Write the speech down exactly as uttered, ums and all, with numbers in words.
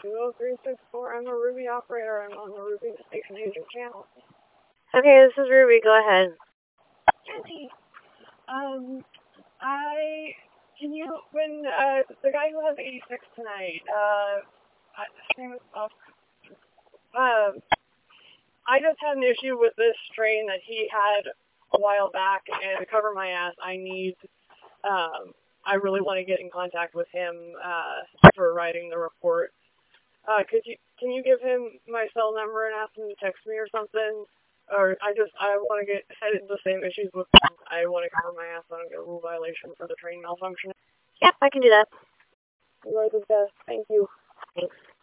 two oh three six four. I'm a Ruby operator. I'm on the Ruby Station Agent channel. Okay, this is Ruby. Go ahead. Jenny, um, I, can you, when, uh, the guy who has eighty-six tonight, uh, I, his name is, uh, um, I just had an issue with this strain that he had a while back, and to cover my ass, I need, um, I really want to get in contact with him, uh, for writing the report. Uh, could you, can you give him my cell number and ask him to text me or something? Or I just, I want to get headed the same issues with him. I want to cover my ass so I don't get a rule violation for the train malfunction. Yeah, I can do that. You are the best. Thank you. Thanks.